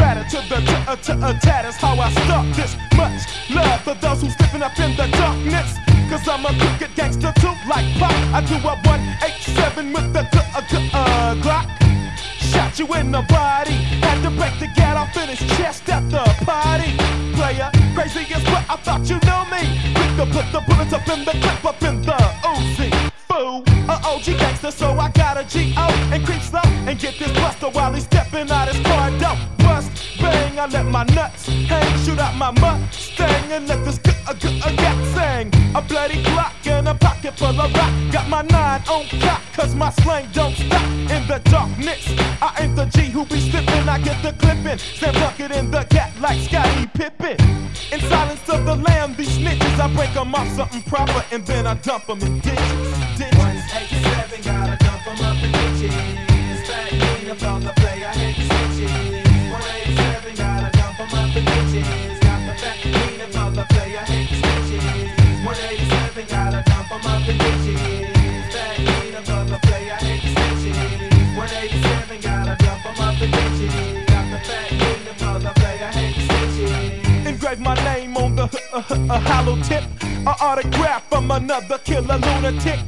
batter to the tatters. How I start this much love for those who stepping up in the darkness. Cause I'm a crooked gangster too, like Pop. I do a 187 with the Glock. Shot you in the body, had to break the gat off in his chest at the party. Player, crazy as what I thought you knew me. Quick to put the bullets up in the clip, up in the Uzi. Fool, a OG gangster, so I got a G.O. and creep slow and get this buster while he's stepping out his car door. Bust, bang, I let my nuts hang, shoot out my Mustang and let this gat sing. A bloody Glock and a pocket full of rock. Got my 9 on cock, cause my slang don't stop in the darkness. I ain't the G who be slipping, I get the clipping. Stand bucket in the cat like Scottie Pippen. In silence of the lamb, these snitches, I break them off something proper and then I dump them in ditches. 187, gotta dump them up in ditches. Fat Nina from the play, I hate the snitches. 187, gotta dump them up in ditches. Got the fat Nina from the play, I hate the snitches. 187, gotta dump them up in ditches. Fat Nina from the play, I hate the snitches. 187, gotta dump them up in ditches. Got the fat Nina from the play, I hate the snitches. Engrave my name on the hollow tip. A autograph from another killer lunatic.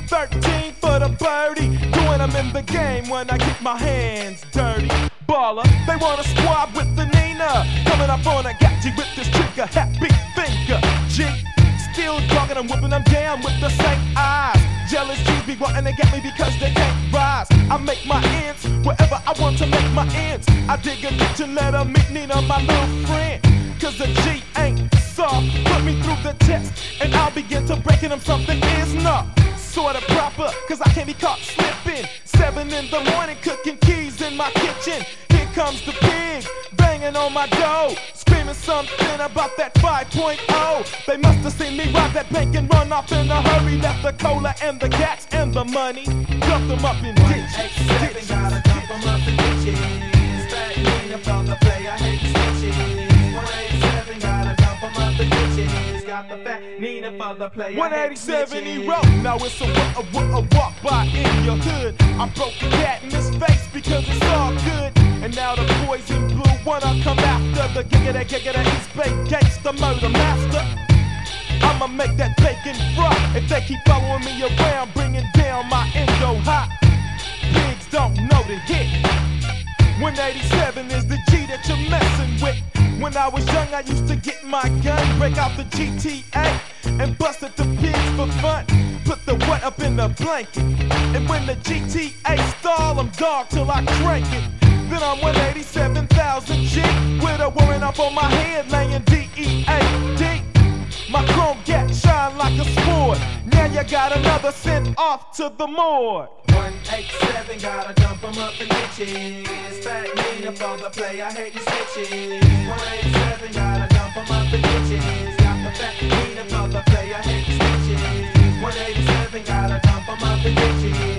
13 for the birdie, doing them in the game when I get my hands dirty. Baller, they want a squad with the Nina. Coming up on a gadget with this trigger, happy finger. G, still dogging them, whipping them down with the same eyes. Jealous G's be wanting to get me because they can't rise. I make my ends wherever I want to make my ends. I dig a ditch and let her meet Nina, my little friend. Cause the G ain't soft. Put me through the test and I'll begin to breaking them something is not sorta proper, cause I can't be caught slipping. 7 in the morning cooking keys in my kitchen. Here comes the pig, banging on my door, screaming something about that 5.0. They must have seen me rob that bank and run off in a hurry. Left the cola and the gas and the money, dumped them up in ditches. 187, gotta dump them up in ditches. Fat Nina from the play, I hate the snitches. 187, gotta dump them up in ditches. Got the fat Nina for the play, 187 he wrote. Now it's a walk by in your hood. I broke the cat in his face because it's all good. And now the boys in blue wanna come after the gig of that East Bay gangsta murder master. I'ma make that bacon fry if they keep following me around, bringing down my endo hot. Pigs don't know the hit. 187 is the G that you're messing with. When I was young, I used to get my gun, break out the GTA, and bust at the pigs for fun. Put the wet up in the blanket, and when the GTA stall, I'm dog till I crank it. Then I'm 187,000 G, with a warrant up on my head, laying DEAD. My chrome gat shine like a sword. Now you got another sent off to the morgue. 187, gotta dump them up in ditches. Fat Nina for the play, I hate the snitches. 187, gotta dump them up in ditches. Got the fat Nina for the play, I hate the snitches. 187, gotta dump them up in ditches.